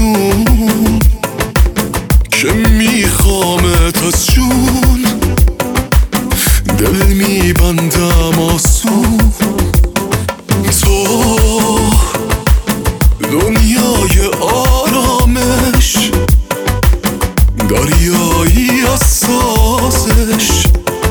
آروم که میخوامت از جون، دل میبندم آسون. تو دنیای آرامش، دریایی از سازش،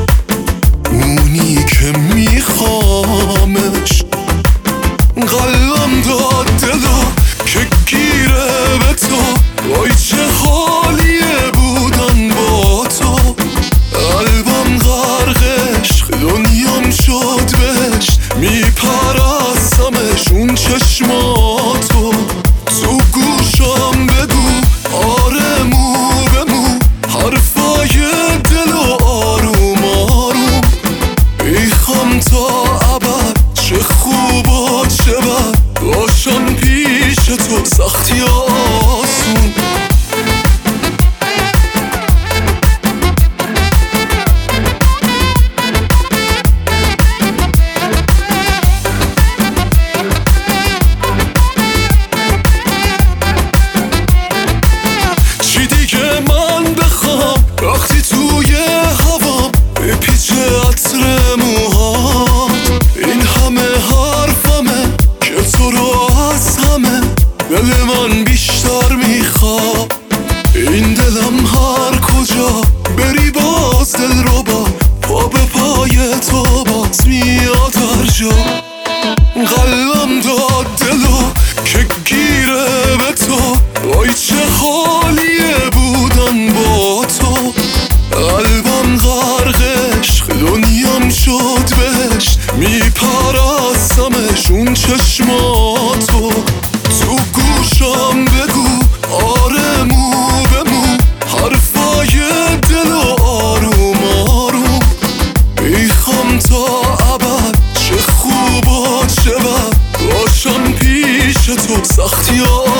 اونی که میخوامش. قلبم داد دلا که گیره به تو، وای چه حالیه بودن با تو. قلبم غرق عشق، دنیام شد بهش، میپرستمش اون چشماتو. تو گوشم بگو آره مو به مو، حرفای دل و آروم آروم. میخوام تا ابد چه خوب و چه بد باشم پیش تو، سختی آسون. چی دیگه من بخوام وقتی توی هوام بپیچه عطر موهات؟ این همه حرفمه که تو رو از همه دل من بیشتر میخواد. این دلم هر کجا بری باز دل رو با پا به پای تو باز میاد هر جا. قلبم داد دلو که گیره به تو، وای چه حالیه بودن با تو. قلبم غرق عشق، دنیام شد بهش، میپرستمش اون چشماتو. تو گوشم بگو آره مو به مو، حرفای دل و آروم آروم. میخوام تا ابد چه خوب و چه بد باشم پیش تو، سختی